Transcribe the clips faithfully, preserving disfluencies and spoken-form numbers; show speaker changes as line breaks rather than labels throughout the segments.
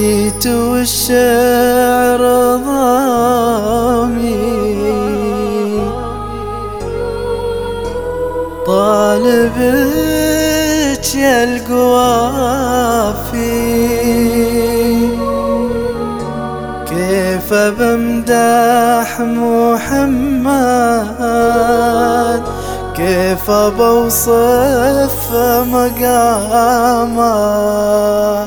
جيت والشعر ضامي طالبك يا القوافي، كيف بمدح محمد، كيف بوصف مقامه،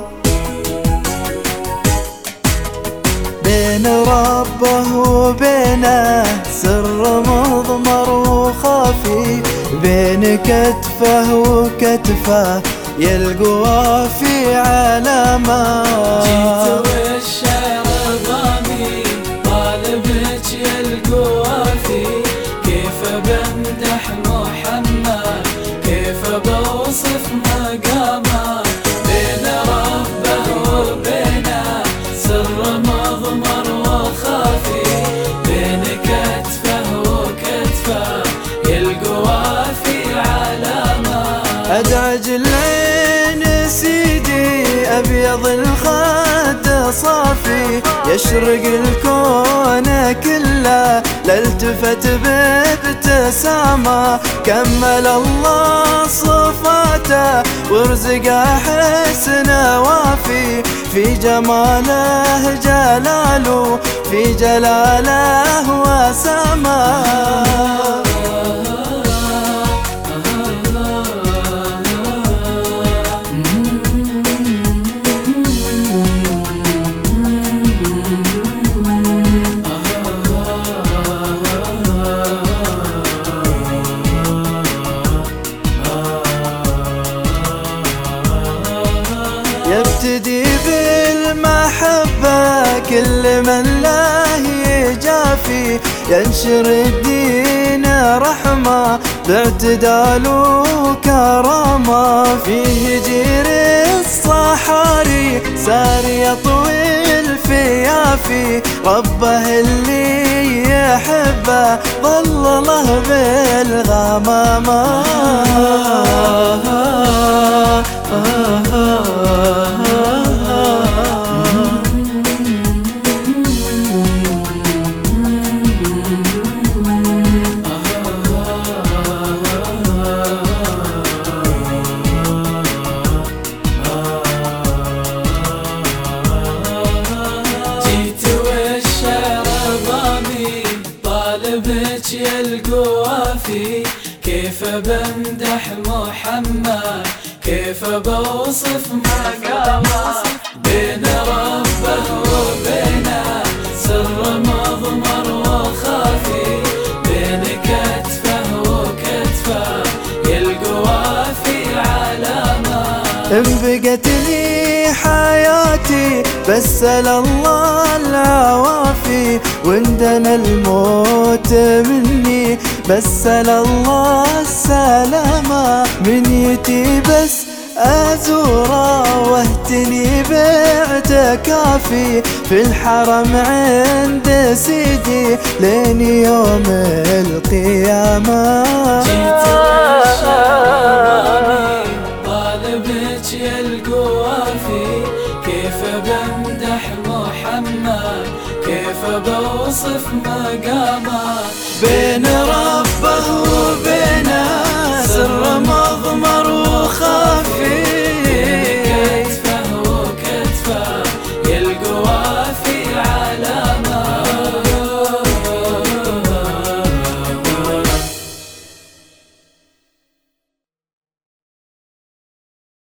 بين ربه وبينه سر مضمر وخافي، بين كتفه وكتفه يلقوا في علامة.
جيت والشعر ضامي طالبك يلقوا في، كيف بمدح محمد، كيف بوصف مقامه، بين ربه وبينه سر مضمر وخافي، بين كتفه وكتفه يلقوا في علامة.
أدعج العين سيدي أبيض الخد صافي، يشرق الكون كله لالتفت بابتسامة، كمل الله صفاته ورزقه حسن وافي، في جماله جلاله في جلاله وسماه. يبتدي بالمحبة كل من له يجافي، ينشر الدين رحمة باعتدال وكرامة، فيه جير الصحاري سار يطوي الفيافي، ربه اللي يحبه ظلله بالغمامة.
طالبك يا القوافي، كيف بمدح محمد، كيف بوصف مقامه، بين ربه وبينه سر مضمر وخافي، بين كتفه وكتفه يلقوا في علامة.
إن بقت لي حياتي بسأل الله العوافي، وندنا الموت مني بسأل الله السلامة، من يتي بس أزوره واهتني باعتكافي، في الحرم عند سيدي لين يوم القيامة.
جيت والشعر طالبك يا القوافي، كيف بمدح محمد، كيف بوصف مقامه،
بين ربه وبينه سر مضمر